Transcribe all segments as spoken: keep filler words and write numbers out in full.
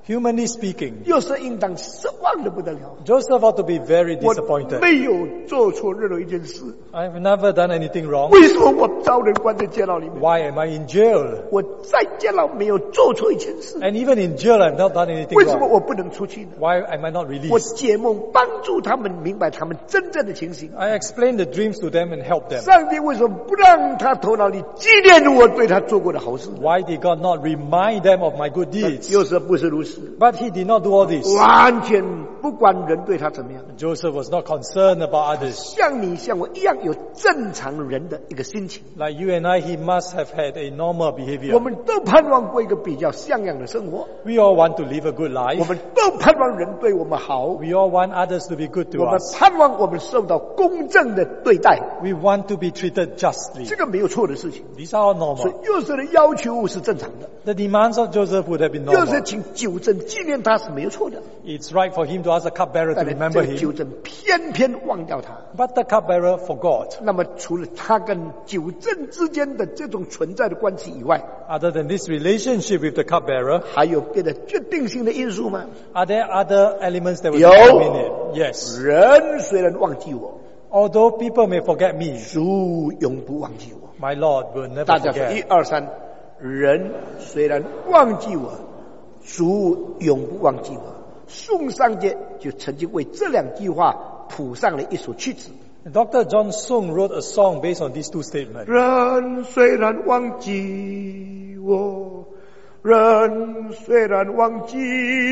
Humanly speaking, 又是应当失望的不得了。 Joseph ought to be very 我 disappointed. 没有做错任何一件事， I've never done anything wrong. 为什么我遭人关在监牢里面？ Why am I in jail? 我在监牢没有做错一件事， And even in jail, I've not done anything 为什么 wrong. 我不能出去呢？ Why am I not 我 released? 解梦帮助他们明白他们真正的情形。 I explained the dreams to them and helped them. 上帝为什么不让他头脑里纪念我对他做过的好事？ Why did God not remind them of my good deeds? 有时候不是如此， But he did not do all this. 完全不管人对他怎么样， Joseph was not concerned about others. 像你像我一样有正常人的一个心情。 Like you and I, he must have had a normal 我 behavior. 们都盼望过一个比较像样的生活， We all want to live a good 我 life. 们都盼望人对我们好， We all want others to be good to 我们 us. 盼望我们受到公正的对待， We want to be treated justly. 这个没有错的事情。 These are all 所以 normal. 幼瑟的要求是正常的， The demands of Joseph would have been 幼瑟 normal. 请纠正纪念他是没有错的， It's right for him to ask the cupbearer to 但是这 remember 个纠 him. 正偏偏忘掉他。 But the cupbearer forgot. 那么除了他跟纠正之间的这种存在的关系以外， Other than this relationship with the cupbearer, 还有别的决定性的因素吗？ are there other elements that will 有。 determine it? Yes. 人虽然忘记我， Although people may forget me, 主永不忘记我。 my Lord will never 大家说一 forget. 二三，人虽然忘记我，主永不忘记我。宋尚节就曾经为这两句话谱上了一首曲子。 Doctor John Sung wrote a song based on these two statements. 人虽然忘记我，人虽然忘记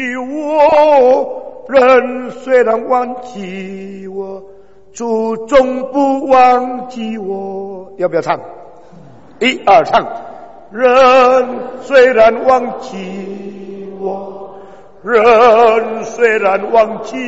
我，人虽然忘记我，主终不忘记我。要不要唱？一二唱。人虽然忘记我，人虽然忘记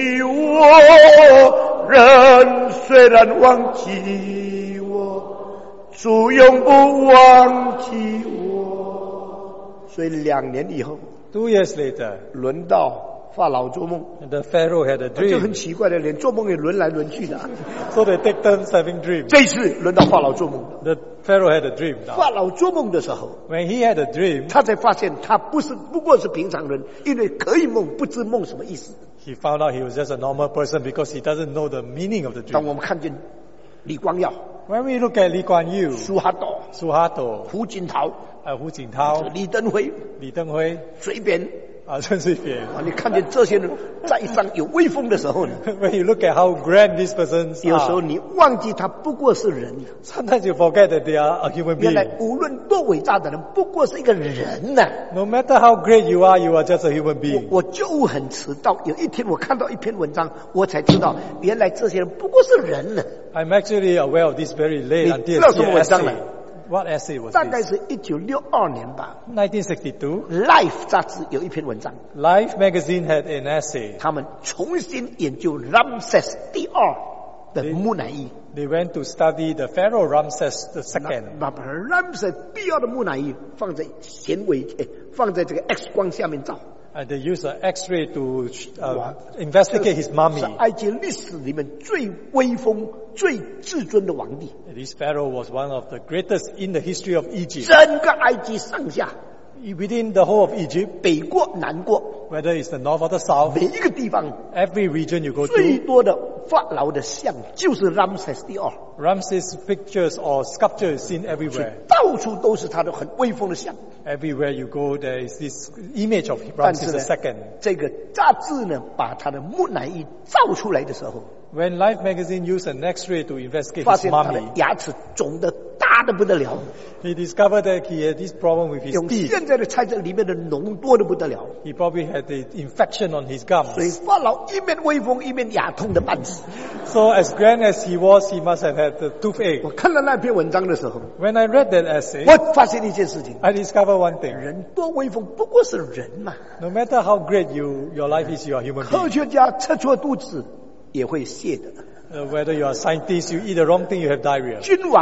我，人虽然忘记我，主永不忘记我。所以两年以后， Two years later, 轮到法老做梦， the Pharaoh had a 这很 dream. 奇怪的，连做梦也轮来轮去的。 So they take turns having dreams. 这一次轮到法老做梦了。 The Pharaoh had a dream now. 法老做梦的时候， When he had a dream, 他才发现他不是不过是平常人，因为可以梦，不知梦什么意思。 he found out he was just a normal person because he doesn't know the meaning of the 当 dream. 我们看见李光耀、 When we look at Lee Kuan Yew, 苏哈斗、 Suharto, 胡锦涛、 uh, Hu Jintao, 李登辉、 Li Denghui, 随便 uh, Chen Shui-bian. 啊，你看见这些人在上有威风的时候呢， When you look at how grand these persons 有时候 are, 你忘记他不过是人。 sometimes you forget that they are a human 原来 being. 无论多伟大的人，不过是一个人呐、 No matter how great you are, you are just a human 我 being. 我就很迟到，有一天我看到一篇文章，我才知道原来这些人不过是人呢。 I'm actually aware of this very late 你 until 知道 I 什 see 么 an 文章 essay. 呢？ What essay was 大概 this? 是一九六二年吧， nineteen sixty-two, 《Life》杂志有一篇文章， Life magazine had an essay. 他们重新研究 Ramses 第二的木乃伊。 They went to study the Pharaoh Ramses the second. 把 Ramses 第二的木乃伊放在显微，诶，放在这个 X 光下面照。 And they used an X-ray to uh, Wow. investigate his 是 mummy. 埃及历史里面最威风、最至尊的皇帝。 This Pharaoh was one of the greatest in the history of Egypt. 整个埃及上下， Within the whole of Egypt, 北国、南国， whether it's the north or the south, 每一个地方 every region you go 最 to, 多的法老的像就是 Ramses 第二， Ramses pictures or sculpture is seen everywhere. 到处都是他的很威风的像。 Everywhere you go, there is this image of 但是 Ramses 呢 the second. 这个杂志呢，把他的木乃伊照出来的时候， When Life magazine used an X-ray to investigate 发 his 现他的 mummy, 牙齿肿得大得不得了， he discovered that he had this problem with his 用 teeth. 现在的猜测，里面的脓多得不得了。 He probably had the infection on his 所以 gums. 法老一面威风，一面牙痛的半死。 So as grand as he was, he must have had the toothache. 我看到那篇文章的时候， When I read that essay, 我发现一件事情： I discovered one thing. 人多威风，不过是人嘛。 No matter how great you, your life is, you are a human 科 being. 学家吃错肚子也会泻的， Uh, whether you are a scientist, you eat the wrong thing, you have diarrhea. 君王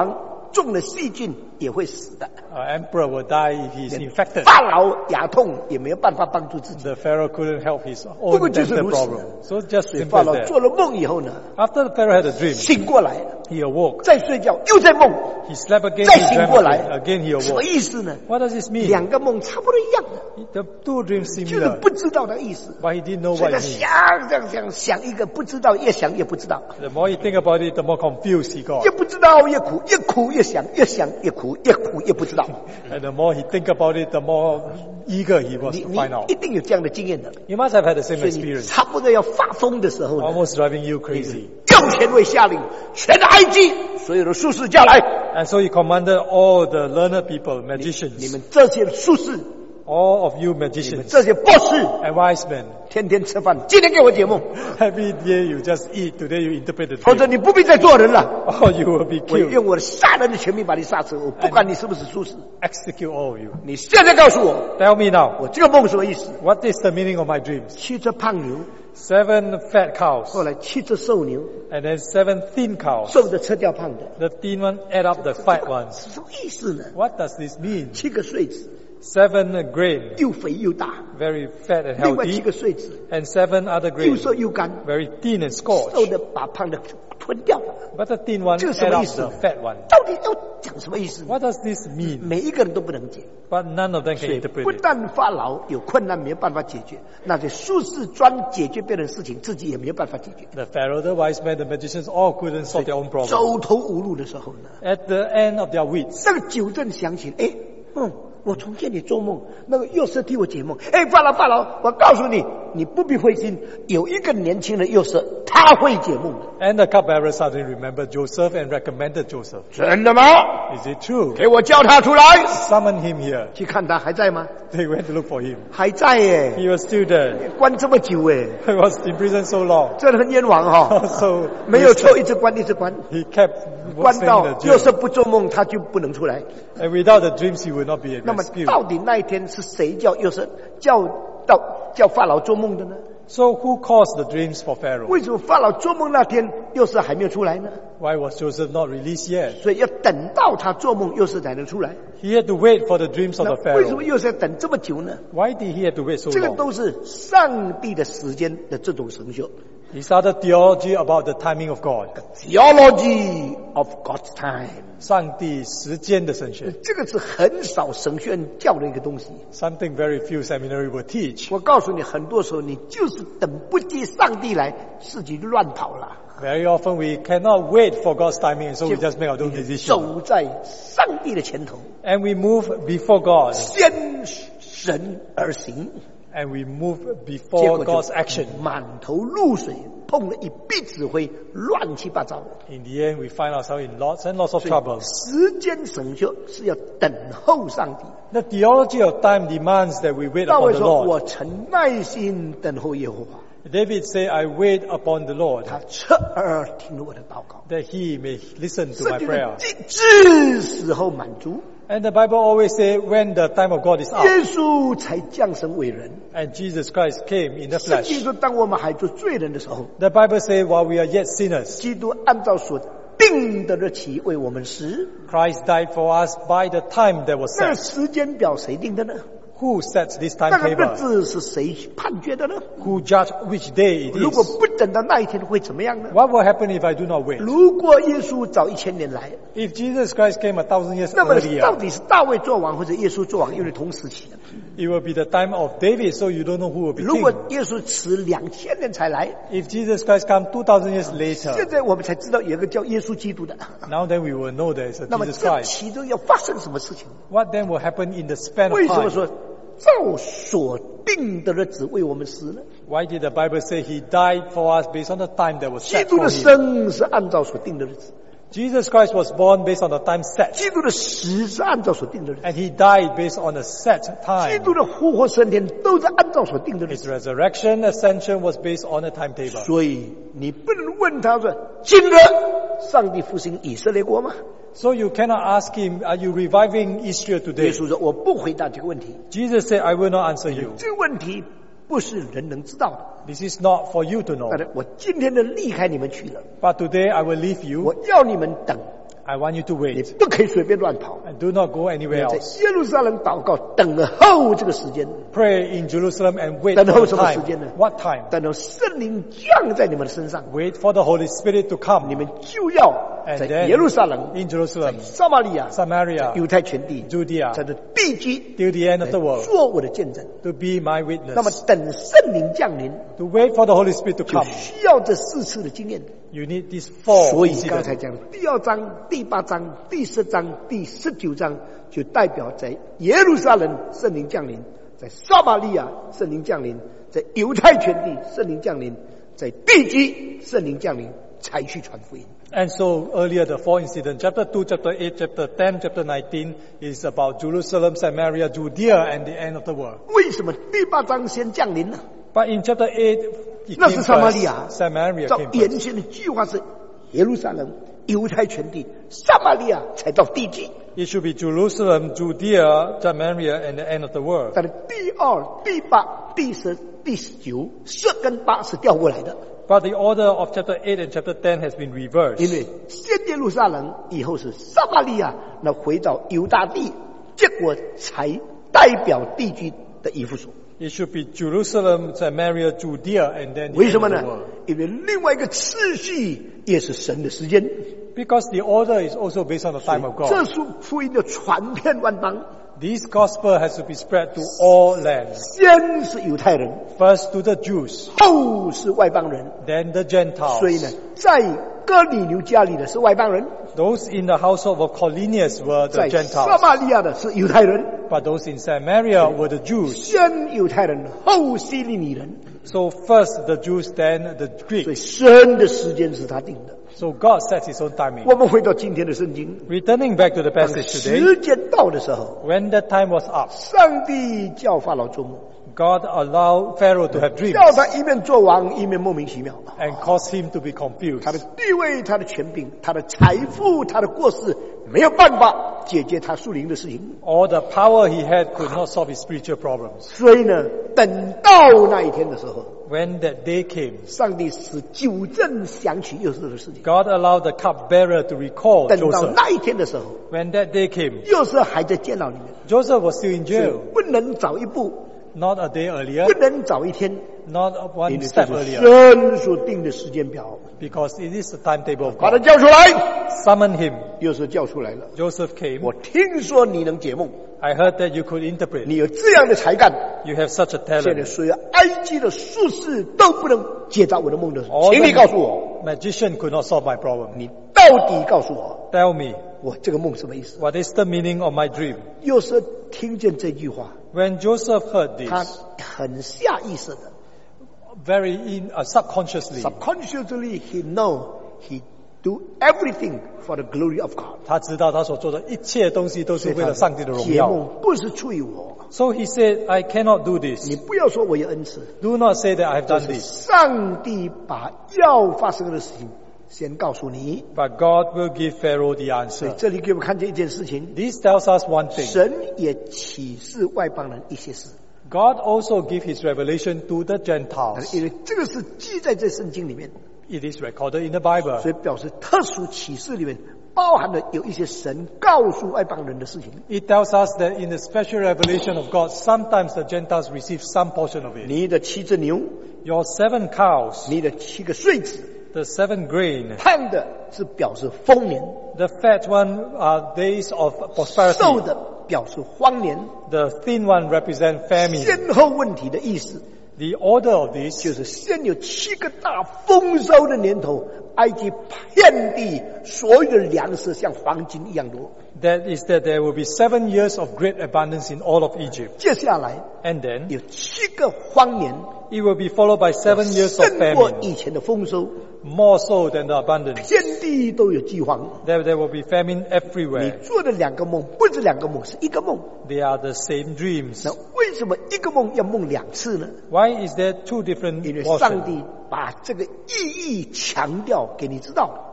中了细菌也会死的。 An emperor will die if he is infected. 法老牙痛也没有办法帮助自己。 The Pharaoh couldn't help his 不 own 过就是 dental 如此。 problem. So just 所以 simple 法 as 老 that. 做了梦以后呢， After the Pharaoh had a dream, 醒过来， he awoke. 再睡觉，又在梦， He slept again, 再 he 醒 dreamt 过来 again. Again he 什么 awoke. 意思呢？ What does this mean? 两个梦差不多一样的， The two dreams 就是 similar, 不知道的意思。 but he didn't know 所以 what 他 it means. 想想想想一个不知道，越想越不知道， The more he think about it, the more confused he got. 越不知道越苦，越苦越想，越想越苦，越苦越不知道。 And the more he think about it, the more eager he was 你 to 你 find out. 一定有这样的经验的， You must have had the same 所以你 experience, 差不多要发疯的时候呢， almost driving you crazy. 用权位下令，全埃及所有的术士叫来， And so he commanded all the learned people, 你 magicians, 们这些术士， all of you 你们 magicians 这些博士， and wise men. 天天吃饭，今天给我解梦， Every day you just eat, today you interpret the 否则 dream. 你不必再做人了。 Or you will be 我 killed. 用我的杀人的权柄把你杀死，我不管你是不是术士。 Execute all of you. 你现在告诉我， Tell me now, 我这个梦什么意思？ what is the meaning of my dreams? 七只胖牛， Seven fat cows, 后来七只瘦牛， and then seven thin cows. 瘦的吃掉胖的， The thin one ate up the fat ones. 什么意思呢？ What does this mean? 七个穗子， Seven grain, 又肥又大， very fat and 另外七 healthy, 个穗子 and seven other 又 grain, 瘦又干， very thin and 瘦 scorched. 的把胖的吞掉了。 But the thin one 这个什 ate 么 up 意思 the fat one. 到底要讲什么意思？ What does this mean? 每一个人都不能解。 But none of them 所 can 以 interpret 不 it. 但法老有困难没有办法解决，那些术士专解决别人的事情，自己也没有办法解决。 The Pharaoh, the wise men, the magicians all couldn't solve their own problem. 走投无路的时候呢， At the end of their wits, 那个九正想起，哎，嗯，我从见你做梦，那个幼瑟替我解梦。哎，法老法老，我告诉你，你不必灰心，有一个年轻的幼瑟，他会解梦的。 and the cupbearer suddenly remembered Joseph and recommended Joseph. 真的吗？ Is it true? 给我叫他出来， Summon him here. 去看他还在吗？ They went to look for him. 还在耶， He was still there. 关这么久哎， He was in prison so long. 真的很冤枉哈、 So 没有错，一直关一直关， he kept 关 staying 到 in the 幼 jail. 瑟不做梦，他就不能出来。 And without the dreams, he would not be 那么 rescued. 到底那一天是谁叫幼瑟叫到叫法老做梦的呢？ So who caused the dreams for Pharaoh? 为什么法老做梦那天幼瑟还没有出来呢？ Why was Joseph not released yet? 所以要等到他做梦，幼瑟才能出来。 He had to wait for the dreams of 那 the 为什么 Pharaoh. 幼瑟要等这么久呢？ Why did he have to wait so 这个 long? 都是上帝的时间的这种神学 These are the theology about the timing of God. ，theology of God's time。 上帝时间的神学。 这个是很少神学院教的一个东西。 Something very few seminary will teach. 我告诉你，很多时候你就是等不及上帝来，自己乱跑了。 Very often we cannot wait for God's timing, and so we just make our own decision. 走在上帝的前头， And we move before God, 先神而行， and we move 结 before 果就 God's action. 满头露水，碰了一鼻子灰，乱七八糟。 In the end, we find ourselves in lots and lots of trouble. 时间神学是要等候上帝。 The theology of time demands that we wait 大 upon 卫 the 说：“ Lord. 我曾耐心等候耶和华， David said, I wait upon the Lord, 他侧耳听了我的祷告。 that he may listen to 圣 my 经 prayer. 的至时候满足， And the Bible always says, when the time of God is up, 耶稣才降生为人。 and Jesus Christ came in the 圣经 flesh. 说，当我们还做罪人的时候， The Bible says, while we are yet sinners, 基督按照所定的日期为我们死。 Christ died for us by the time that was 那 set. 时间表谁定的呢？ Who sets this 那个日 timetable? 子是谁判决的呢？ Who judge which day it 如果 is? 不等到那一天会怎么样呢？ What will happen if I do not wait? 如果耶稣早一千年来， If Jesus Christ came a thousand years 那么到 earlier, 底是大卫做王或者耶稣做王，因为同时期的。 it will be the time of David, so you don't know who will be 如果 king. 耶稣迟两千年才来， If Jesus Christ come two thousand years 现 later, 在我们才知道有一个叫耶稣基督的。 now then we will know there is a 那么 Jesus 这 Christ. 其中要发生什么事情？ What then will happen in the span 为 of 什么 time? 说照所定的日子为我们死呢？ Why did the Bible say he died for us based on the time that was 基 set 督 for 的 him? 生是按照所定的日子， Jesus Christ was born based on the time set, 基督的死是按照所定的日子， and he died based on a set 基 time. 督的复活升天都是按照所定的日 His 子。 resurrection, ascension was based on a timetable. 所以你不能问他说：“今日上帝复兴以色列国吗 So you cannot ask him, are you reviving Israel？” 耶 today? 稣说：“我不回答这个问题， Jesus said, I will not answer you. 这个问题不是人能知道的。 This is not for you to know. 当然，我今天的离开你们去了， But today I will leave 我 you. 要你们等， I want you to 你 wait 不可以随便乱跑。 and do not go 你 anywhere 要在 else. 耶路撒冷祷告，等候这个时间， Pray in Jerusalem and wait 等 for 候 the 什么 time. 时间呢？ What time? 等候圣灵降在你们的身上， Wait for the Holy Spirit to 你 come. 们就要 And 在 then 耶路撒冷、 in Jerusalem, 撒玛利亚、 Samaria, 犹太全地， Judea, 在这地基 till the end of the world, 做我的见证。 to be my 那么 witness. 等圣灵降临， To wait for the Holy Spirit to 就 come, 需要这四次的经验。 you need these four 所以刚才 incidents. 讲的第二章、第八章、第十章、第十九章，就代表在耶路撒冷圣灵降临，在撒玛利亚圣灵降临，在犹太全地圣灵降临，在地基圣灵降临，才去传福音。 And so earlier the four incidents, chapter two, chapter eight, chapter ten, chapter nineteen is about Jerusalem, Samaria, Judea and the end of the world. 为什么第八章先降临呢？ But in chapter eight, it 那 came 是撒玛 first. 利亚， Samaria 照 came 原 first. 先的计划是耶路撒冷、犹太全地、撒玛利亚才到地基。 It should be Jerusalem, Judea, Samaria and the end of the world. 但是第二、第八、第十、第十九，十跟八是调过来的。 But the order of chapter eight and chapter ten has been 因 reversed. 为先耶路撒冷，以后是撒玛利亚，那回到犹大地，结果才代表地区的以弗所。 It should be Jerusalem, Samaria, Judea and then the 为 end 什么 of 呢 the world.？ 因为另外一个次序也是神的时间。 Because the order is also based on the time of 这 God. 是福音的传遍万邦， This gospel has to be spread to all lands. 先是犹太人， First to the Jews, 后是外邦人。 then the 所以呢 Gentiles.， 在哥尼流家里的是外邦人， Those in the household of Cornelius were the 在撒 Gentiles. 玛利亚的是犹太人。 But those in Samaria were the Jews. 先犹太人，后希利尼人。 So first the Jews, then the 所以 Greeks. 神的时间是他定的。 So God sets his own timing. 我们回到今天的圣经， Returning back to the 当 passage today, 时间到的时候， when that time was up, 上帝叫法老做梦， God allowed Pharaoh to have dreams 叫他一面做王，一面莫名其妙。 and caused him to be confused. 他的地位、他的权柄、他的财富、他的过失，没有办法解决他属灵的事情。 All the power he had could not solve his spiritual problems. 所以呢，等到那一天的时候， When that day came, 上帝使纠正想起幼瑟的事情。 God allowed the cupbearer to recall 等到 Joseph. 那一天的时候， When that day came, 幼瑟还在监牢里面， Joseph was still in 所以 jail. 不能早一步， Not a day 不 earlier, 能早一天， not 因 one 为这 step 是 earlier, 神所定的时间表。 because it is the timetable of 把他 God. 叫出来， Summon him. 幼瑟叫出来了。 Joseph came. 我听说你能解梦， I heard that you could interpret. 你有这样的才干。 You have such a 现在 talent. 所有埃及的术士都不能解答我的梦的时候， All 请你告诉我， the magician could not solve my problem. 你到底告诉我， Tell me, 我这个梦什么意思？ what is the meaning of my dream? 幼瑟听见这句话， When Joseph heard 他 this, 很下意识的 very in, uh, subconsciously, ，subconsciously he know he do everything for the glory of God。 他知道他所做的一切东西都是为了上帝的荣解耀。 梦不是出于我， So he said, I cannot do 你 this. 不要说我有恩赐， Do not say that I have 这 done 是 this. 上帝把要发生的事情先告诉你。 But God will give Pharaoh the 所以 answer. 这里给我们看见一件事情， This tells us one thing. 神也启示外邦人一些事。 God also gave his revelation to the 因 Gentiles. 为这个是记在这圣经里面， It is recorded in the Bible. 所以表示特殊启示里面包含了有一些神告诉外邦人的事情。 It tells us that in the special revelation of God, sometimes the Gentiles receive some portion of it. 你的七只牛， Your seven cows, 你的七个穗子， the seven grain, 胖的是表示丰年， the fat one are days of 瘦 prosperity. 的表示荒年。 The thin one represent famine. 先后问题的意思 The order of this 就是先有七个大丰收的年头，埃及遍地所有的粮食像黄金一样多。 that is that there will be seven years of great abundance in all of Egypt. 接下来 And then 有七个荒年， it will be followed by seven years of 胜过 famine, 以前的丰收， more so than the abundance. 遍地都有饥荒。 There, there will be famine 你 everywhere. 做的两个梦不是两个梦，是一个梦。 They are the same dreams. 那为什么一个梦要梦两次呢？ Why is there two different 因为上 portions? 帝把这个意义强调给你知道。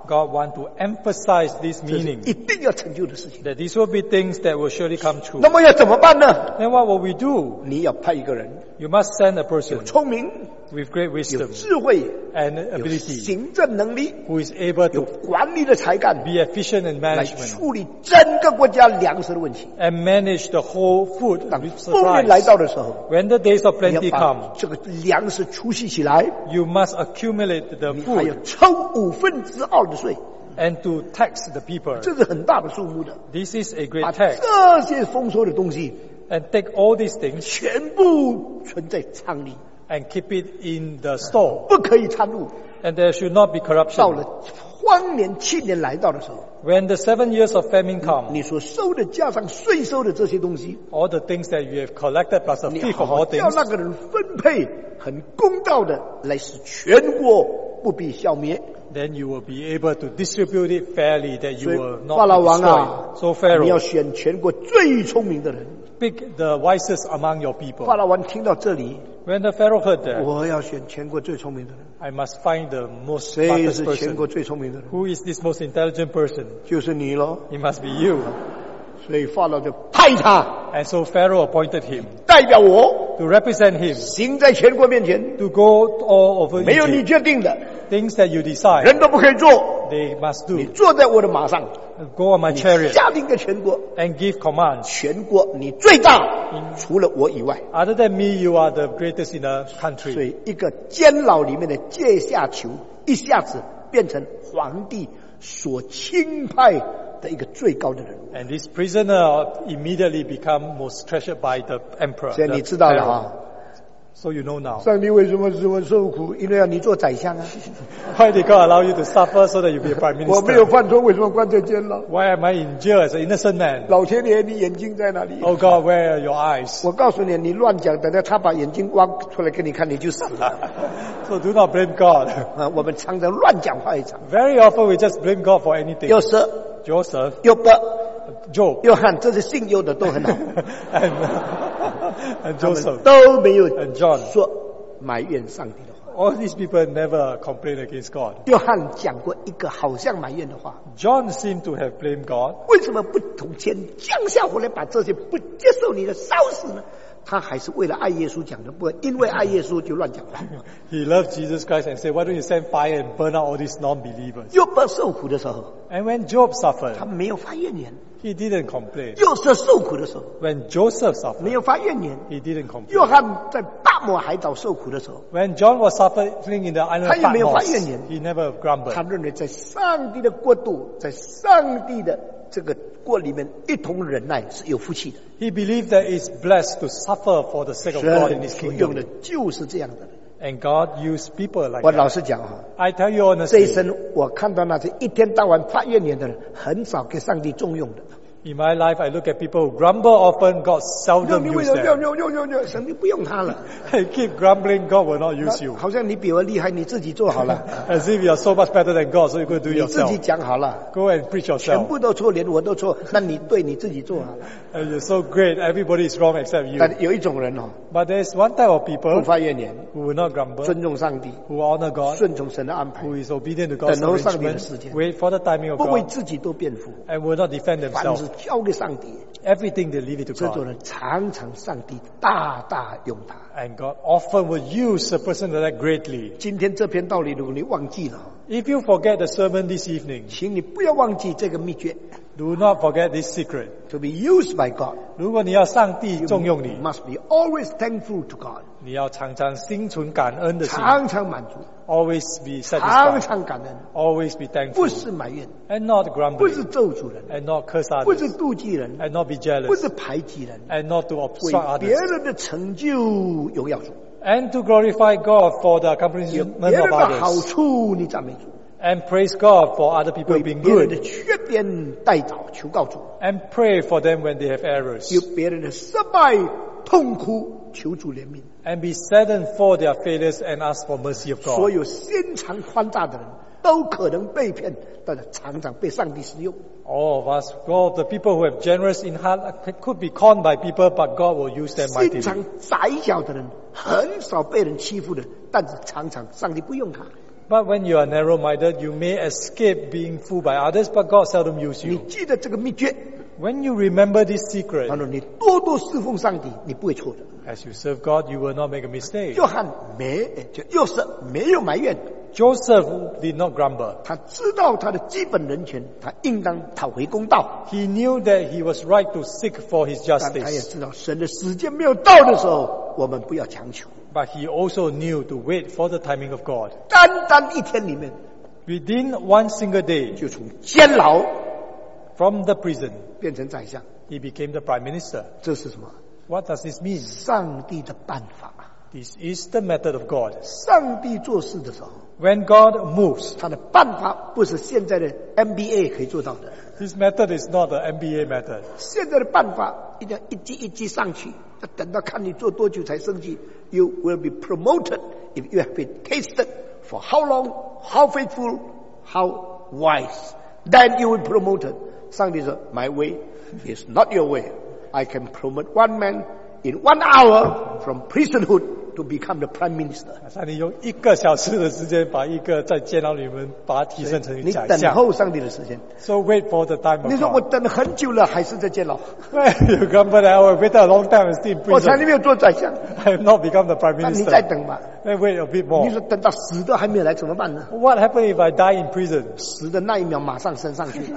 God wants to emphasize this 这是 meaning, 一定要成就的事情。 that these will be things that will surely come true. 那么要怎么办呢？ Then what will we do? 你要派一个人 You must send a person 聪明、 with great 有 wisdom 智慧、 and 有 ability 行政能力、 who is able 有 to 管理的才干， be efficient in 来 management 处理整个国家粮食的问题。 and manage the whole food 当丰年来 supplies. 到的时候， When the days of 你要 plenty 把 come, 这个粮食储蓄起来， you must accumulate the 你还要 food 抽五分之二的税， and to tax the people. 这是很大的数目的。 This is a 把 great tax. 这些丰收的东西 And take all these things 全部存在仓里， and keep it in the store. 不可以掺入。 And there should not be 到 corruption. 了荒年七年来到的时候， When the seven years of famine come, 你所收的加上税收的这些东西， all the things that you have collected plus a 你 fifth 好 of 好 all 叫 things, 那个人分配，很公道的来使全国不必消灭。 then you will be able to distribute it fairly, that you 所以 will 法老 not 王 be 啊 destroyed. So 你要 Pharaoh, 选全国最聪明的人。 pick the wisest among your 法 people. 老王听到这里， When the Pharaoh heard that, 我要选全国最聪明的人。 I must find the most 谁 smartest 是全国 person. 最聪明的人？ Who is this most intelligent person? 就是你咯。 It must be you. 所以法老就派他 And so Pharaoh appointed him 代表我 to represent him, 行在全国面前， to go all over 没有你 Egypt. 决定的， Things that you decide, 人都不可以做。 they must 你 do. 坐在我的马上， Go on my chariot 下令给全国， and give commands. 全国你最大，除了我以外。 Other than me, you are the greatest in the 所 country. 以一个监牢里面的阶下囚，一下子变成皇帝所钦派的一个最高的人物。 And this prisoner immediately become most treasured by the emperor. 所以 the 你知道了 Pharaoh. 啊， So you know now. 上帝为什么使我受苦？因为要你做宰相啊！ Why did God allow you to suffer so that you be a prime 我没有 minister? 犯错，为什么关在监牢？ Why am I in jail as an innocent man? 老天爷，你眼睛在哪里？ Oh God, where are your eyes? 我告诉你，你乱讲，等到他把眼睛挖出来给你看，你就死了。 So do not blame God. 啊，我们常常乱讲话一场。 Very often we just blame God for anything. 约瑟、 Joseph, 约伯、 Job, 约翰，这是姓约的都很好， and, and 他们 Joseph, 都没有 and John. 说埋怨上帝的话。 All these people never complain against God. 约翰讲过一个好像埋怨的话， John seemed to have blamed God. 为什么不从天降下火来把这些不接受你的烧死呢？他还是为了爱耶稣讲的，不因为爱耶稣就乱讲话。 He loved Jesus Christ and said, why don't you send fire and burn out all these non-believers? 约伯受苦的时候， And when Job suffered, 他没有发怨言； he didn't complain. 约瑟受苦的时候， When Joseph 没 suffered, 有发怨言； he didn't complain. 约翰在大漠海岛受苦的时候， When John was suffering in the island 他 of 也没有发 Patmos, 怨言。 he never 他 grumbled. 认为在上帝的国度，在上帝的这个国里面，一同忍耐是有福气的。 He believed that it's blessed to suffer for the sake of God in 神 His 所用的 kingdom. 就是这样的人。 And God used people like 我老 that. 实讲哈， I tell you 这一 honestly, 生我看到那些一天到晚发怨言的人，很少给上帝重用的。 in my life, I look at people who grumble often, God 要 seldom 你为 uses 了要 them. 要要要要，神就不用他了。 They keep grumbling, God will not use you. 好像你比我厉害，你自己做好了， As if you're so much better than God, so you go do 你自己 yourself. 讲好了， Go and preach 全 yourself. 部都错，连我都错，那你对你自己做好了。 And you're so great, everybody is wrong except you. 但有一种人哦， But there's one type of 不 people 发怨言， who will not grumble, 尊重上帝， who honor God, 顺从神的安排， who is obedient to God's 等候上帝的 arrangement, 时间， wait for the timing of 不为 God, 自己都辩护， and will not defend 凡 themselves. 事交给上帝。 Everything they leave it to 这种 God. 人常常上帝大大用他。 And God often will use a person like that greatly. 今天这篇道理，如果你忘记了， If you forget the sermon this evening, 请你不要忘记这个秘诀 do not forget this secret. ：to be used by God。 如果你要上帝重用 You 你， must be always thankful to God， 你要常常心存感恩的心， 常常满足， always be 常 satisfied, 常感恩， always be 不 thankful, 是埋怨， and not 不是 grumbling, 咒诅人， and not curse 不是 others, 妒忌人， and not be 不 jealous, 是排挤人， and not to 为 obstruct 别 others, 人的成就荣耀主， and to glorify God for the 有 accomplishment 别人 of 的好 others, 处你赞美主， and praise God for other people 为 being 别人的 good, 缺点代祷求告主， and pray for them when they have errors, 有别人的失败痛苦求主怜悯。 and be saddened for their failures and ask for mercy of 所 God. 有心肠宽大的人都可能被骗，但是常常被上帝使用。 All of us, all the people who have generous in heart could be conned by people, but God will use them 心 mightily. 肠窄小的人很少被人欺负的，但是常常上帝不用他。 But when you are narrow-minded, you may escape being fooled by others, but God seldom use 你 you. 记得这个秘诀， When you remember this secret, 然后你多多侍奉上帝，你不会错的。 as you serve God, you will not make a mistake. 约翰没就约瑟没有埋怨， Joseph did not grumble. 他知道他的基本人权，他应当讨回公道。 He knew that he was right to seek for his 但他也 justice. 知道神的时间没有到的时候，我们不要强求。 But he also knew to wait for the timing of God. 单单一天里面， Within one single day, 就从监牢 from the prison, 变成宰相， he became the prime minister. 这是什么？ What does this mean? 上帝的办法。 This is the method of God. 上帝做事的时候， When God moves, 他的办法不是现在的 M B A 可以做到的。 his method is not the M B A method. 现在的办法一定要一级一级上去，要等到看你做多久才升级。You will be promoted if you have been tasted for how long, how faithful, how wise. Then you will be promoted. 上帝说 ，My way is not your way. I can promote one man in one hour from prisonhood to become the prime minister. 上帝用一个小时的时间，把一个在监牢里面把他提升成你宰相。 等候上帝的时间。 So wait for the time 你 of 说我 God. 等了很久了，还是在监牢， You come back, I will wait a long time and still in 我才 prison. 没有做宰相。 I have not become the prime 那你再 minister. 等吧。 Then wait a bit 你 more. 说等到死都还没有来怎么办呢？ What happened if I die in prison? 死的那一秒马上升上去，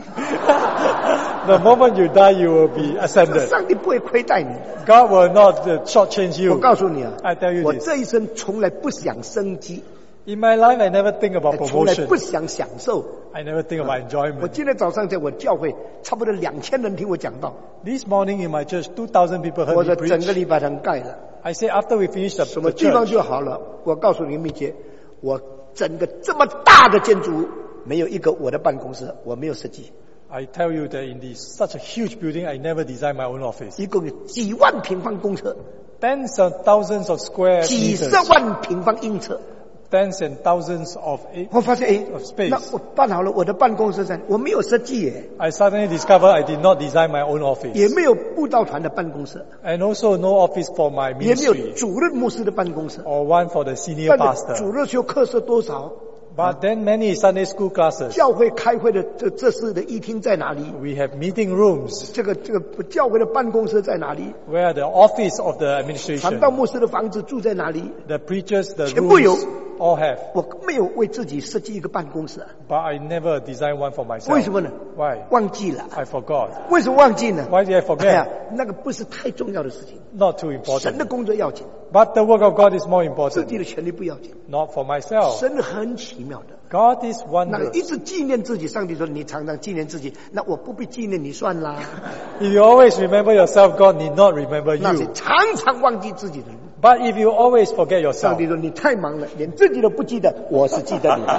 The moment you die, you will be ascended. 上帝不会亏待你。 God will not uh, shortchange 我 you. 告诉你啊， I tell you 我 this. 这一生从来不想升级， In my life, I never think about 从来 promotion. 不想享受。 I never think about 我 enjoyment. 今天早上在我教会，差不多两千人听我讲道， This morning in my church, two thousand people 我 heard 的 me 整个 preach. 礼拜堂盖了， I say after we finish the, 什么 the 地方 church, 就好了。我告诉你个秘诀，我整个这么大的建筑物，没有一个我的办公室，我没有设计， I tell you that in this such a huge building, I never designed my own office. 一共有几万平方公尺， Tens and thousands of square 几十 meters, 万平方英尺。 tens and thousands of. 我发现，哎 Of，space 那我办好了我的办公室在，我没有设计耶， I suddenly discovered I did not design my own office, 也没有布道团的办公室， and also no office for my 也没有 ministry 主任牧师的办公室。 or one for the senior 但是 pastor. 主日学课是多少？ But then many Sunday school classes, 教会开会的这这室的议厅在哪里？ we have meeting rooms 这个这个教会的办公室在哪里？ where the office of the 传道 administration, 牧师的房子住在哪里？ the preachers, the 全部有。 rooms, all have. 我没有为自己设计一个办公室， But I never designed one for 为什 myself. 么呢？ Why? 忘记了。 I forgot. 为什么忘记呢？ Why did I 哎呀 forget? 那个不是太重要的事情， Not too 神 important. 的工作要紧， But the work of God is more 自己 important. 的权利不要紧。 Not for myself. 神很奇妙的， God is 那个 wondrous. 一直纪念自己。上帝说：“你常常纪念自己，那我不必纪念你算啦。 If you always remember yourself, God need not remember ” 那些 you. 常常忘记自己的人， But if you always forget 上 yourself, 帝说：“你太忙了，连自己都不记得，我是记得你的。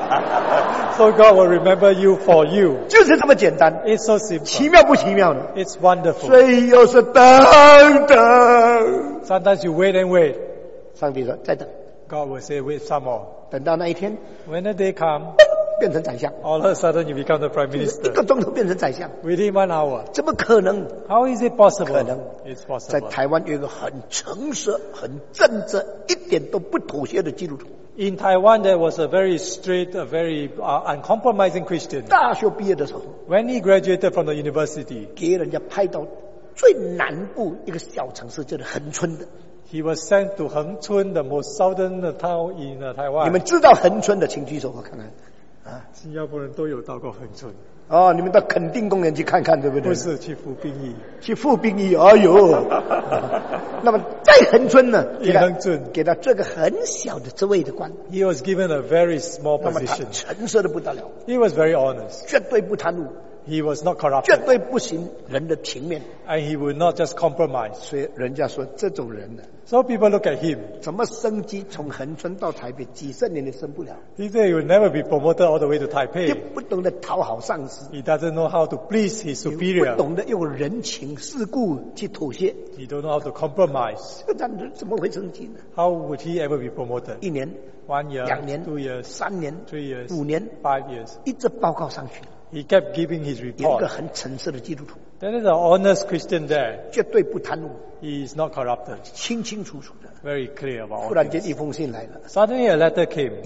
so God will remember you for you. ” 就是这么简单， It's so simple. 奇妙不奇妙呢？ It's wonderful. 所以有时等等， Sometimes you wait and wait. 上帝说：“再等， God will say, wait some more. 等到那一天 When the day comes, 变成宰相， all of a sudden you become the prime 一 minister. 个钟头变成宰相， Within one hour. 怎么可能？ How is it possible? 可能。 It's 在 possible. 台湾有一个很诚实、很正直、一点都不妥协的基督徒， In Taiwan, there was a very straight, a very uh, uncompromising Christian. 大学毕业的时候， When he graduated from the university, 给人家派到最南部一个小城市，叫做恒春的。 he was sent to Hengchun, the most southern town in uh, 你 Taiwan. 们知道恒春的，请举手，我看看。 新加坡人都有到过恒春， 哦，你们到垦丁公园去看看，对不对？ 不是去服兵役。 去服兵役，哎呦！那么在恒春呢，给他恒春给他这个很小的职位的官， He was given a very small 那么他 position. 诚实的不得了， He was very honest. 绝对不贪污， He was not 绝 corrupted. 对不行人的情面。 And he would not just compromise. 所以人家说这种人呢， So people look at him. 怎么升级？从恒春到台北，几十年都升不了， He said he will never be promoted all the way to 又 Taipei. 不懂得讨好上司， He doesn't know how to please his 不 superior. 懂得用人情世故去妥协， He don't know how to compromise. 这样人怎么会升级呢？ How would he ever be promoted? 一年、 One year, 两年、 two years, 三年、 three years, 五年， five years. 一直报告上去。 He kept giving his 有一个 report. 很诚实的基督徒， There is an honest Christian there. 绝对不贪污， He is not corrupted. 清清楚楚的。 Very clear about 突 all 然 things. 间一封信来了， Suddenly a letter came. 你调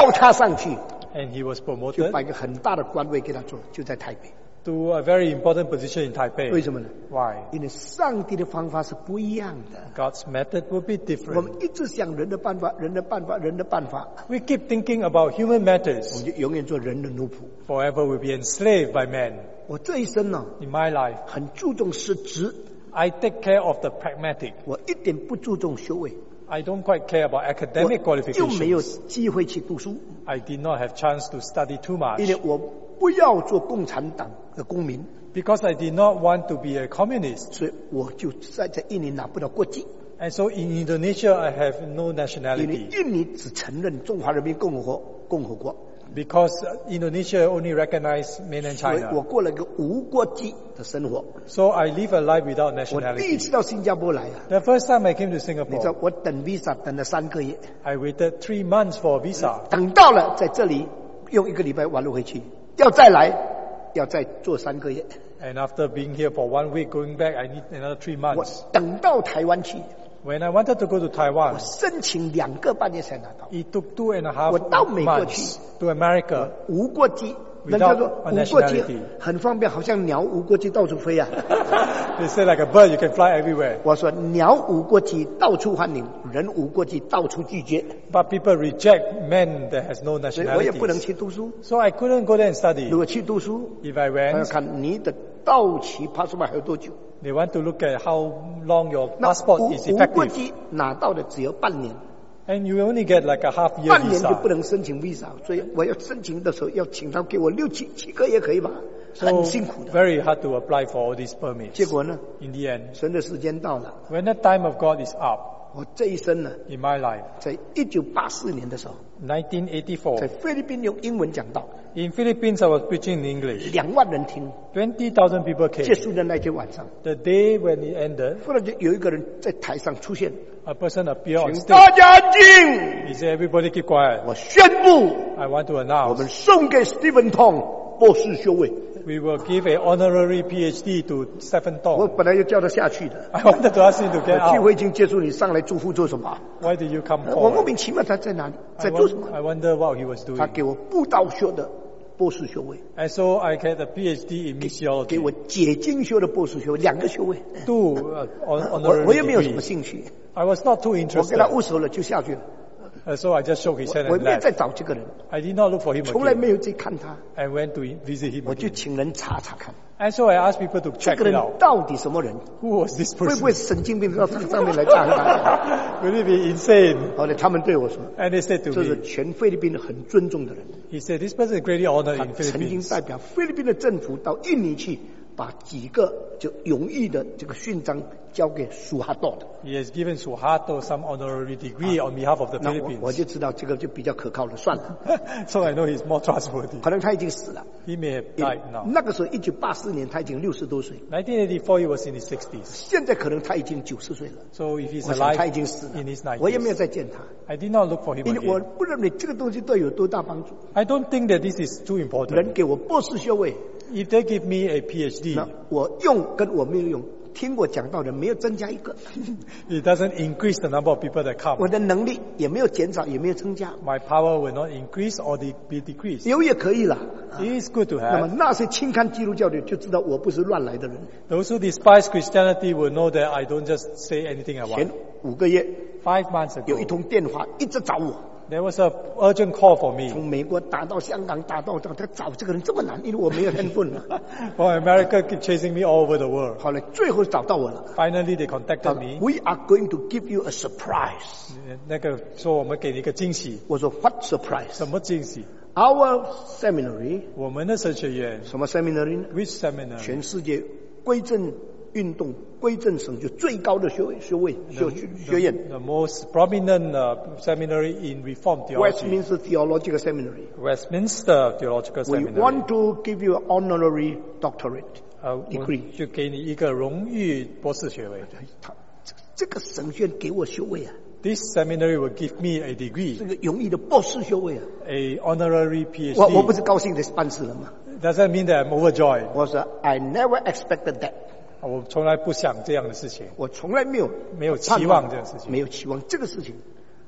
调他上去， and he was 就 promoted 把一个很大的官位给他做，就在台北。 to a very important position in Taipei. 为什么呢？ Why? 因为上帝的方法是不一样的。 God's method will be 我们 different. 一直想人的办法，人的办法，人的办法， We keep thinking about human 我 matters. 们就永远做人的奴仆。 Forever will be enslaved by man. 我这一生呢， In my life, 很注重实质， I take care of the pragmatic. 我一点不注重修为， I don't quite care about 我 academic 又没有 qualifications. 机会去读书， I did not have chance to study too 因 much 为我不要做共产党的公民， because I did not want to be a communist. 所以我就在在印尼拿不到国籍， And so in Indonesia, I have no 因为 nationality 印尼只承认中华人民共和国共和国， because Indonesia only recognized mainland 所以我 China. 过了一个无国籍的生活。 So I live a life without 我第一 nationality. 次到新加坡来啊， The first time I came to 你知道 Singapore, 我等 visa 等了三个月， I waited three months for a visa. 等到了在这里用一个礼拜完了回去，要再来要再做三个月。 And after being here for one week, going back, I need another three 我 months. 等到台湾去， When I wanted to go to 我 Taiwan, 申请两个半月才拿到 it took two and a half 我到美国去。 months to America. 无国籍。人家说 Without a 无国籍 nationality 很方便，好像鸟无国籍到处飞啊。 They say like a bird, you can fly everywhere. 我说鸟无国籍到处欢迎，人无国籍到处拒绝， But people reject men that has no 所以我也不能 nationalities. 去读书。 So I couldn't go there and 如 study. 果去读书， If I 他要 went, 看你的到期 passport 还有多久。 they want to look at how long your 那 passport 无 is 无国 effective. 籍拿到的只有半年， And you only get like a half year 半年就不 visa. 能申请 visa， 所以我要申请的时候要请他给我六七七个月可以吧？ So 很辛苦的。 very hard to apply for all these 结 permits. 果呢， In the end, 神的时间到了， when the time of God is up 我这一生呢， in my life, 在一九八四年的时候， nineteen 在 eighty-four, 菲律宾用英文讲道， in Philippines I was preaching in English. 两万人听。 twenty thousand people 结 came. 束的那天晚上， The day when it ended, 忽然间有一个人在台上出现， a person appeared on 请 stage. 大家安静。 He said, everybody keep quiet. 我宣布， I want to 我 announce 们送给 Stephen Tong 博士学位。 we will give an honorary PhD to Stephen 我 Tong. 本来要叫他下去的， I wanted to ask him to get 聚 out. 会已经结束，你上来祝福做什么？ Why did you come 我莫 forward? 名其妙他在哪里， I, 在做什 won- 么？ I wonder what he was 他 doing. 给我布道学的博士学位， And so I get a PhD in 给 missiology. 我解经学的博士学位，两个学位。 Two uh, hon- 我我也 honorary 没有什么 degrees. 兴趣， I was not too 我给 interested. 他握手了就下去了， Uh, so I just shook his hand 我 and 没有再 left. 找这个人， I did not look for him 从来 again. 没有再看他， I went to visit him 我就 again. 请人查查看， And so I asked people to 这 check 个 it 人 out. 到底什么人？ Who was this 会不 person? 会神经病到上上面来炸他？ Will he be insane? 后来他们对我说， And they said to 这是 me, 全菲律宾很尊重的人， he said, this person is greatly honored 他 in 曾经 Philippines. 代表菲律宾的政府到印尼去，把几个就荣誉的这个勋章交给苏哈多的。 He has given Suharto some honorary degree on behalf of the 那我我 Philippines. 就知道这个就比较可靠了，算了， So I know he's more trustworthy. 可能他已经死了。 He may have died now. 那个时候一九八四年他已经六十多岁， nineteen eighty-four, he was in his sixties. 现在可能他已经九十岁了。 So if he's 我想 alive 他已经死了 in his， 我也没有 nineties, 再见他， I did not look for him 因为我 again. 不认为这个东西对有多大帮助。 I don't think that this is too 人 important. 给我博士学位， If they give me a PhD, 那我用跟我没有用，听我讲到的没有增加一个， it doesn't increase the number of people that 我 come. 的能力也没有减少，也没有增加， My power will not increase or de- be decreased. 有也可以了。 It is good to 那么 have. 那些轻看基督教的就知道我不是乱来的人。 Those who despise Christianity will know that I don't just say anything I 前 want. 五个月 Five months 有一 ago, 通电话一直找我， there was an urgent call for me. 从美国打到香港，打到到他找这个人这么难，因为我没有handphone 了。 From America keep chasing me all over the world. 后来最后找到我了。 Finally, they contacted me. We are going to give you a surprise。 那个说我们给你一个惊喜， 我说 What surprise？ 什么惊喜？ Our seminary， 我们的神学院什么 seminary 呢？ ，which seminar？ 全世界归正运动、归正神就最高的学位、学位、学学学院 The most prominent uh, seminary in Reformed theology, ，Westminster Theological Seminary。 Westminster Theological We Seminary. want to give you an honorary doctorate 呃，我 degree。 就给你一个荣誉博士学位。 他这这个神学院给我学位啊， This seminary will give me a 这 degree, 个荣誉的博士学位啊。 a honorary 我我不 PhD. 是高兴的办事了吗？ Doesn't mean that I'm overjoyed. 我说 I never expected that。 我从来不想这样的事情， 我从来没有没有期望这件事情。 没有期望这个事情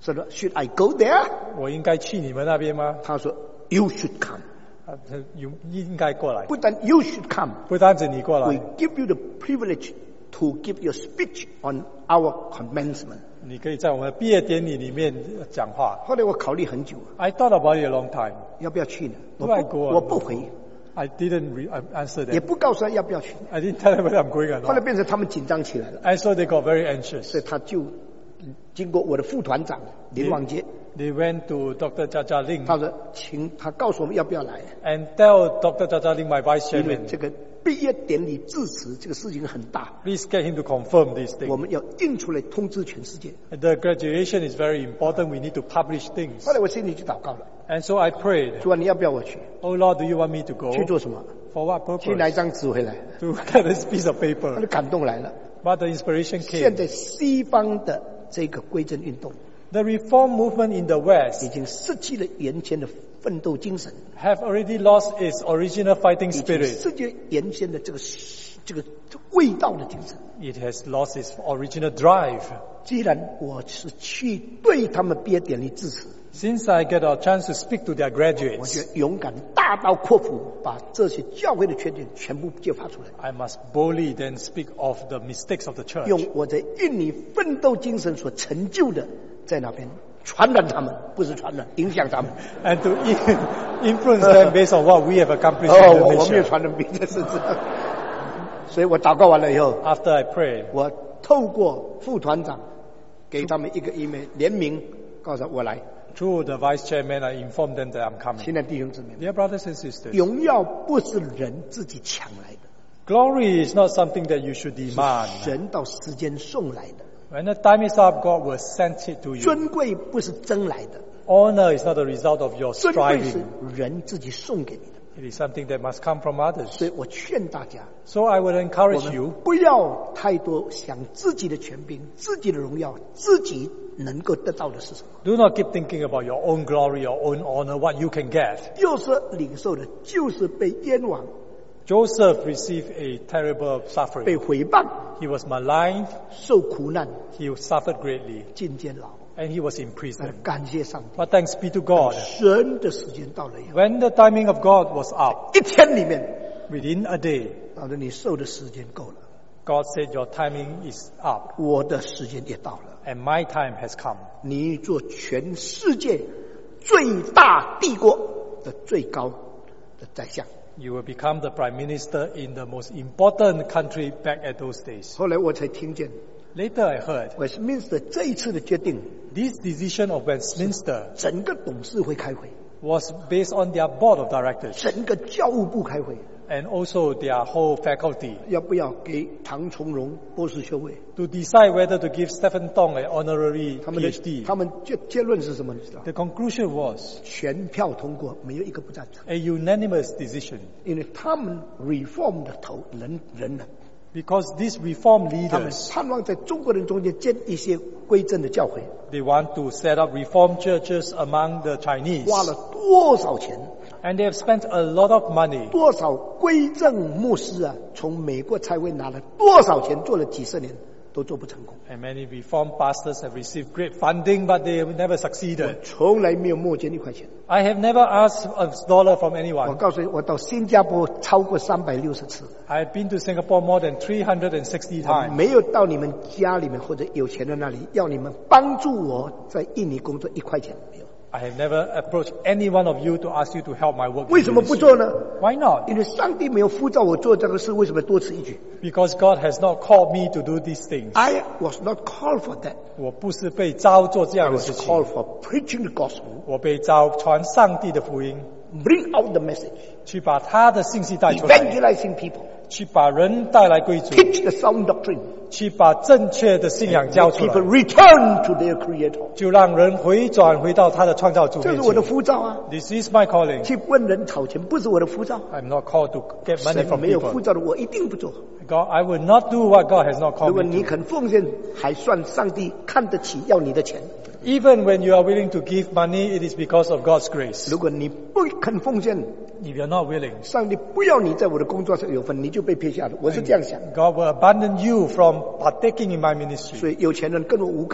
说了 Should I go there？ 我应该去你们那边吗？ 他说 You should come。 啊，有应该过来。 不但 You should come， 不单止你过 we 来， give you the privilege to give your speech on our commencement。 你可以在我们的毕业典礼里面讲话。 后来我考虑很久， I thought about it a long time. 要不要去呢？我 Do I 不 go or 我 not? 不回， I didn't re- answer 也 them. 不告诉他要不要去。 I didn't tell them whether I'm going or 后来 not. 变成他们紧张起来了， And so they got very anxious. 所以他就经过我的副团长林王杰， They went to Doctor Jaja Ling 他说请他告诉我们要不要来， and tell Doctor Jaja Ling, my vice 因为 chairman, 这个毕业典礼致辞这个事情很大， please get him to confirm this 我 thing. 们要印出来通知全世界。 The graduation is very important. We need to publish things. 后来我心里就祷告了， And so I prayed, 主啊，你要不要我去？ Oh Lord, do you want me to go? 去做什么？ For what 去拿 purpose? 一张纸回来， To get this piece of 他 paper. 的感动来了。 But the inspiration 现 came. 在西方的这个归正运动 The reform movement in the 已 West 经失去了原先的奋斗精神， have already lost its original fighting 已经 spirit. 失去原先的这个这个味道的精神。 It has lost its original drive. 既然我是去对他们毕业典礼致辞， Since I get a chance to speak to their 我 graduates, 就勇敢大刀阔斧把这些教会的缺点全部揭发出来， I must boldly then speak of the mistakes of the church. 用我在印尼奋斗精神所成就的，在那边传染他们，不是传染，影响他们。 And to in- influence them based on what we have accomplished 哦， in 我 the 我没有 nation. 传染病的事情。所以我祷告完了以后， After I prayed, 我透过副团长给他们一个 email 联名，告诉他我来。 through the vice chairman, I informed them that I'm coming. 亲爱的弟兄姊妹， Dear brothers and sisters, 荣耀不是人自己抢来的， glory is not something that you should 是 demand. 神到世间送来的。 When the time is up, God will send it to you. 尊贵不是争来的， Honor is not the result of your 尊贵是 striving. 人自己送给你的。 It is something that must come from others. 所以我劝大家， So I would 我 encourage 们 you, 不要太多想自己的权柄、自己的荣耀、自己能够得到的是什么。 do not keep thinking about your own glory, your own honor, what you can get. 又是领受的，就是被冤枉、 Joseph received a terrible 被 suffering. 毁谤、 He was maligned, 受苦难、 he suffered greatly, 进监牢。 and he was in 但 prison. 感谢上帝， But thanks be to God. 神的时间到了以后， When the timing of God was up, 一天里面， within a day, 到了你受的时间够了， God said, your timing is up, 我的时间也到了。 and my time has come. 你做全世界最大帝国的最高的宰相。 You will become the prime minister in the most important country back at those days. 后来我才听见 Later I heard, Westminster 这一次的决定， this decision of Westminster 整个董事会开会， was based on their board of directors 整个教务部开会， and also their whole faculty 要不要给唐从容博士学位？ to decide whether to give Stephen Tong an honorary 他们的 PhD. 他们结结论是什么？你知道？ The conclusion was 全票通过，没有一个不赞成， a unanimous decision 因为他们 reform 的头人人呢， because these reform 他们 leaders, 盼望在中国人中间建一些归正的教会， they want to set up reform churches among the Chinese. 花了多少钱？ And they have spent a lot of money. 多少归正牧师啊，从美国财会拿了多少钱，做了几十年都做不成功。 And many reform pastors have received great funding, but they have never 我 succeeded. 从来没有没捐一块钱。 I have never asked a dollar from 我 anyone. 告诉你，我到新加坡超过三百六十次， I have been to Singapore more than three hundred sixty 我 times. 没有到你们家里面或者有钱人那里要你们帮助我在印尼工作一块钱没有。 I have never approached any one of you to ask you to help my work. 为什么不做呢？ Why not? 因为上帝没有呼召我做这个事，为什么多此一举 Because God has not called me to do these things. ？I was not called for that. 我不是被召做这 I 样的 was 事情， called for preaching the gospel, 我被召传上帝的福音， bring out the message, 去把他的信息带出来， evangelizing people, 去把人带来归主， teach the sound doctrine, 去把正确的信仰教 let 出 people 来， return to their Creator. 就让人回转回到他的创造主面这是我的前。 呼召啊！ This is my calling. 去问人讨钱不是我的呼召， I'm not called to get money 神 from 没有呼 people. 召的我一定不做。 God, I will not do what God has not 如 called 果 me 你 to. 肯奉献，还算上帝看得起要你的钱； Even when you are willing to give money, it is because of God's grace. 如果你不肯奉献， If you're not willing, 上帝不要你在我的工作上有份，你就被撇下了。我是这样想， God will abandon you from partaking in my ministry. 所以有钱人跟我无干。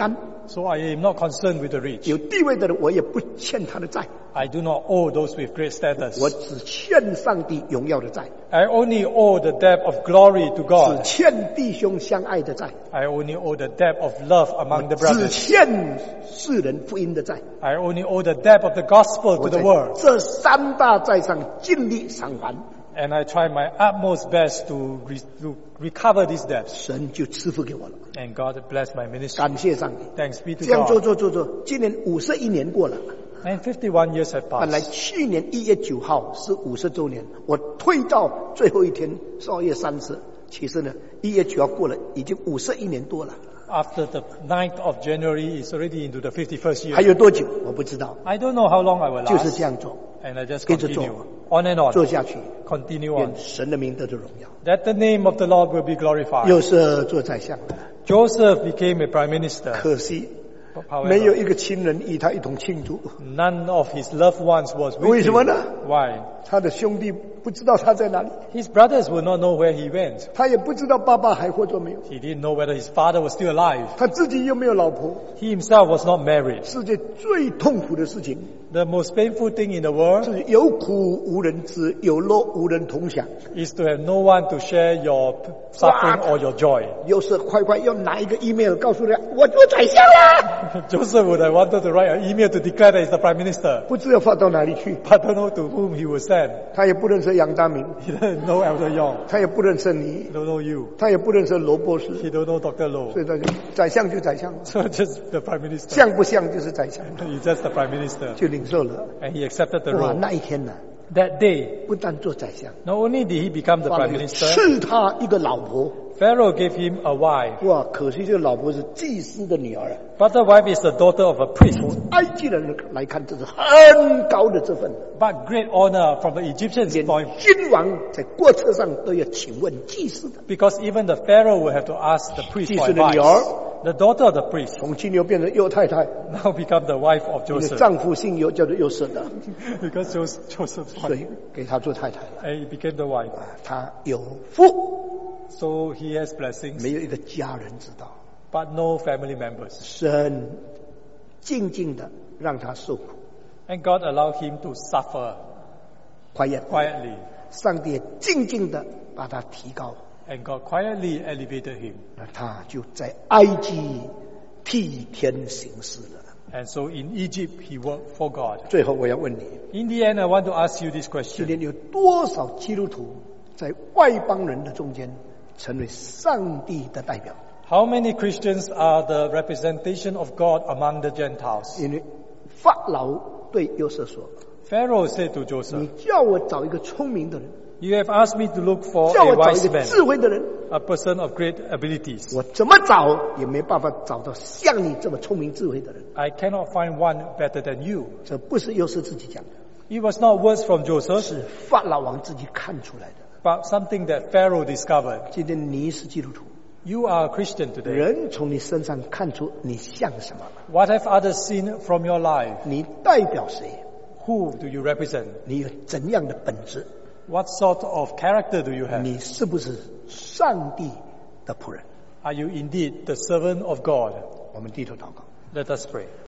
So I am not concerned with the rich. 有地位的人，我也不欠他的债， I do not owe those with great status. 我只欠上帝荣耀的债， I only owe the debt of glory to 只 God. 欠弟兄相爱的债， I only owe the debt of love among the 只 brothers. 欠世人福音的债。 I only owe the debt of the gospel 我 to 在 the world. 这三大债上尽力偿还， And I try my utmost best to, re- to recover these debts. 神就赐福给我了。 And God bless my ministry. 感谢上帝。 Thanks be to 这样做 God. 做做做，今年五十一年过了。 And fifty-one years have 本来 passed. 去年一月九号是五十周年，我推到最后一天十二月三十。其实呢，一月九号过了，已经五十一年多了。 After the ninth of January, it's already into the fifty-first 还 year. 有多久我不知道， I don't know how long I will 就是 last. 这样做， And I just 跟着做， continue. On and 做 on. 下去， Continue 愿 on. 神的名得着荣耀。 That the name of the Lord will be glorified. 又是做宰相的， Joseph became a prime minister. 可惜没有 However, 一个亲人与他一同庆祝。 none of his loved ones was 为 with 什么 him. 呢？ Why? 他的兄弟不知道他在哪里， His brothers will not know where he went. 他也不知道爸爸还活着没有， He didn't know whether his father was still alive. 他自己又没有老婆。 He himself was not married. 世界最痛苦的事情 The most painful thing in the world 是有苦无人知，有乐无人同享。 is to have no one to share your p- suffering or your joy. 又是快快要拿一个 email 告诉他，我做宰相了， Joseph would have wanted to write an email to declare that he's the prime minister, 不知道发到哪里去。 but don't know to whom he would send. 他也不认识杨大明， He doesn't know Elder Yong. 他也不认识你， He don't know you. 他也不认识罗博士， He don't know Doctor 所 Low. 以他就宰相就宰相了， So just the prime minister. 像不像就是宰相， He's just the prime minister. 就领受了。 And he accepted the 哇， role. 那一天呢， That day, 不但做宰相， not only did he become the 反 prime 而 minister, 赐他一个老婆。 Pharaoh gave him a wife. 哇，可惜这个老婆是祭司的女儿啊。 But the wife is the daughter of a priest. 埃及人来看，这是很高的这份， But great honor from the Egyptians' 连 point, 君王在国策上都要请问祭司的。 because even the Pharaoh will have to ask the priest for 祭司的女儿。 advice. The daughter of the priest 从金牛变成右太太， now become the wife of 你的 Joseph. 丈夫姓尤，叫做右舍的， Because Joseph, Joseph's 所 wife. 以给他做太太了。 And he became the wife. 他有福， So he has blessings, 没有一个家人知道。 but no family members. 神静静的让他受苦， And God allowed him to suffer 快也 quietly. 上帝也静静的把他提高， And God quietly elevated him. 那他就在埃及替天行事了。 And so in Egypt, he worked for God. 最后我要问你， In the end, I want to ask you this 今 question. 天有多少基督徒在外邦人的中间成为上帝的代表？ How many Christians are the representation of God among the Gentiles? 因为法老对约瑟说 Pharaoh said to：“ 你 Joseph, 叫我找一个聪明的人， you have asked me to look for 叫 a 我找一 wise 个 man, 智慧的人， a person of great abilities. 我怎么找也没办法找到像你这么聪明智慧的人。 I cannot find one better than you.” 这不是约瑟自己讲的， It was not words from Joseph, 是法老王自己看出来的。 but something that Pharaoh discovered. 今天你是基督徒， You are a Christian today. 人从你身上看出你像什么， What have others seen from your life? 你代表谁， Who do you represent? 你有怎样的本质， What sort of character do you have? 你是不是上帝的仆人？ Are you indeed the servant of God? 我们低头祷告。 Let us pray.